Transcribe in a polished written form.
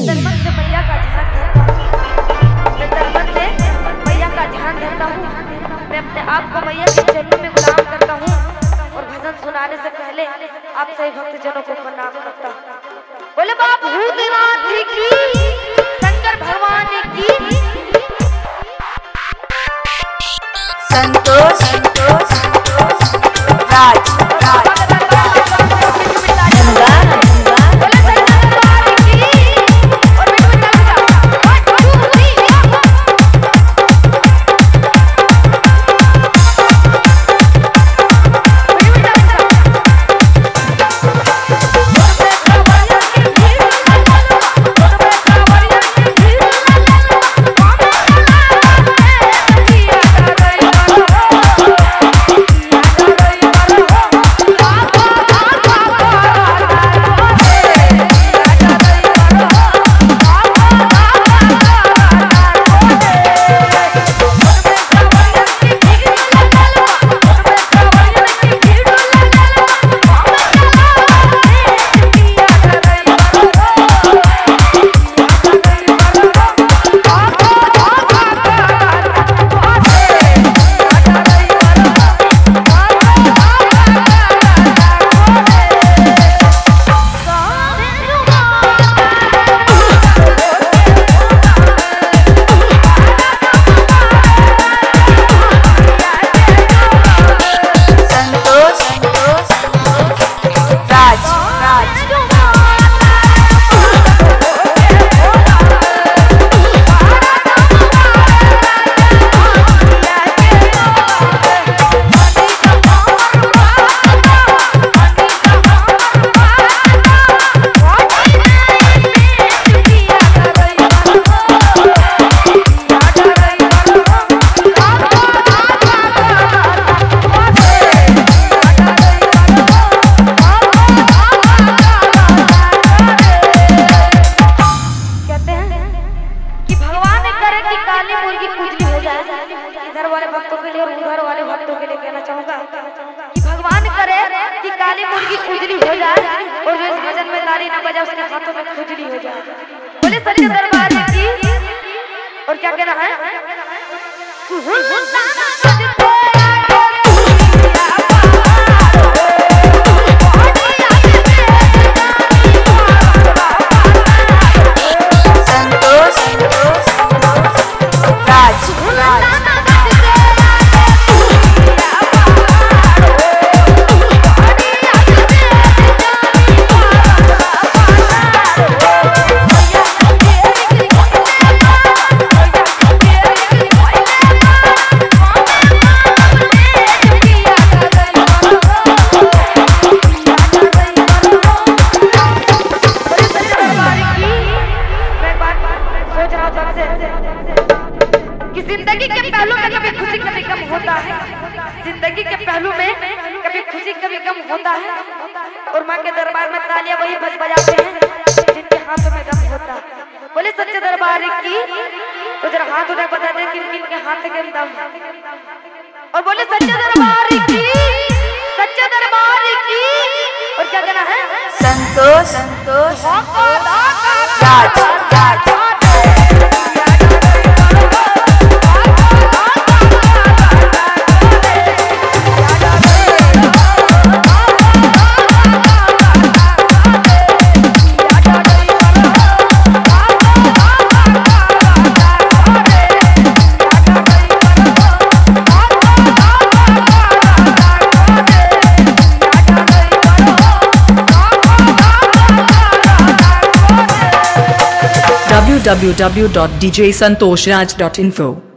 तन से मैया का ध्यान धरता हूँ, मैं तन से मैया का ध्यान धरता हूँ। मैं अपने आप को मैया के चरणों में गुलाम करता हूँ और भजन सुनाने से पहले आप सभी भक्तजनों को प्रणाम करता हूँ। बोले बाप भूतनाथ की, शंकर भगवान की। संतोष राज भगवान करे कि काली मुर्गी खुजली हो जाए और जो इस भजन में ताली ना बजाए उसके हाथों में खुजली हो जाए। बोले सच्चे दरबार की। और क्या कहना है? जिंदगी के पहलू में कभी खुशी कभी गम होता है, जिंदगी के पहलू में कभी खुशी कभी गम होता है। और माँ के दरबार में तालियां वही बजाते हैं जिनके हाथों में गम होता है। बोले सच्चे दरबार की। तो जरा हाथ उठा बता दे किन किन के हाथ में दम है। और बोले सच्चे दरबार की, सच्चे दरबार की। और क्या कहना है? संतोष राज राज www.djsantoshraj.info